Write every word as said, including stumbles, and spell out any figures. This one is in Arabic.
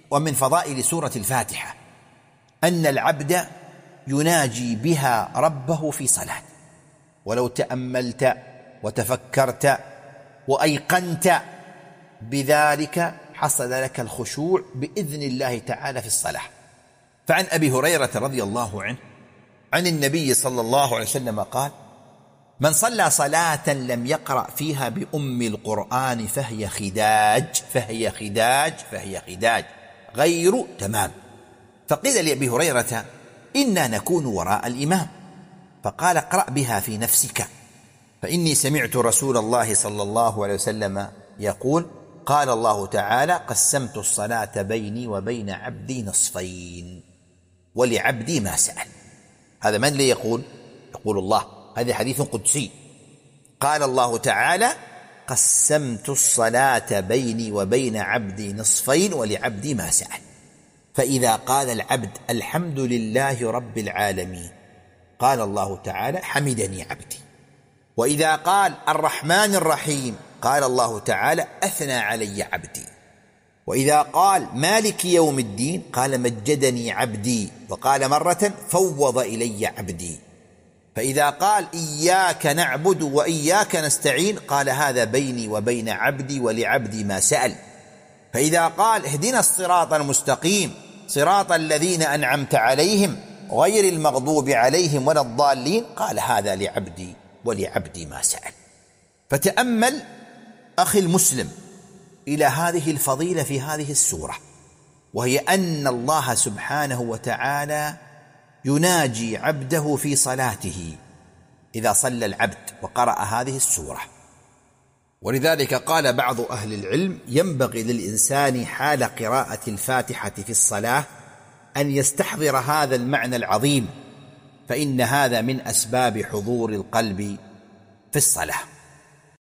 ومن فضائل سورة الفاتحة أن العبد يناجي بها ربه في صلاة، ولو تأملت وتفكرت وأيقنت بذلك حصل لك الخشوع بإذن الله تعالى في الصلاة. فعن أبي هريرة رضي الله عنه عن النبي صلى الله عليه وسلم قال: من صلى صلاة لم يقرأ فيها بأم القرآن فهي خداج فهي خداج فهي خداج غير تمام. فقيل لأبي هريرة: إنا نكون وراء الإمام، فقال: اقرأ بها في نفسك، فإني سمعت رسول الله صلى الله عليه وسلم يقول: قال الله تعالى: قسمت الصلاة بيني وبين عبدي نصفين ولعبدي ما سأل. هذا من اللي يقول؟ يقول الله، هذا حديث قدسي. قال الله تعالى: قسمت الصلاة بيني وبين عبدي نصفين ولعبدي ما سأل. فإذا قال العبد: الحمد لله رب العالمين، قال الله تعالى: حمدني عبدي. وإذا قال: الرحمن الرحيم، قال الله تعالى: أثنى علي عبدي. وإذا قال: مالك يوم الدين، قال: مجدني عبدي. وقال مرة: فوض إلي عبدي. فإذا قال: إياك نعبد وإياك نستعين، قال: هذا بيني وبين عبدي ولعبدي ما سأل. فإذا قال: اهدنا الصراط المستقيم صراط الذين أنعمت عليهم غير المغضوب عليهم ولا الضالين، قال: هذا لعبدي ولعبدي ما سأل. فتأمل أخي المسلم إلى هذه الفضيلة في هذه السورة، وهي أن الله سبحانه وتعالى يناجي عبده في صلاته إذا صلى العبد وقرأ هذه السورة. ولذلك قال بعض أهل العلم: ينبغي للإنسان حال قراءة الفاتحة في الصلاة أن يستحضر هذا المعنى العظيم، فإن هذا من أسباب حضور القلب في الصلاة.